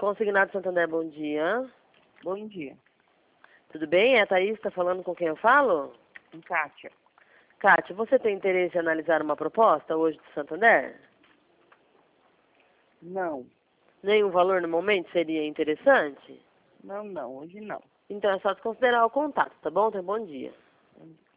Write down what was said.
Consignado Santander, bom dia. Bom dia. Tudo bem? É a Thaís, está falando com quem eu falo? Kátia. Kátia, você tem interesse em analisar uma proposta hoje do Santander? Não. Nenhum valor no momento seria interessante? Não, hoje não. Então é só desconsiderar o contato, tá bom? Tenha um bom dia.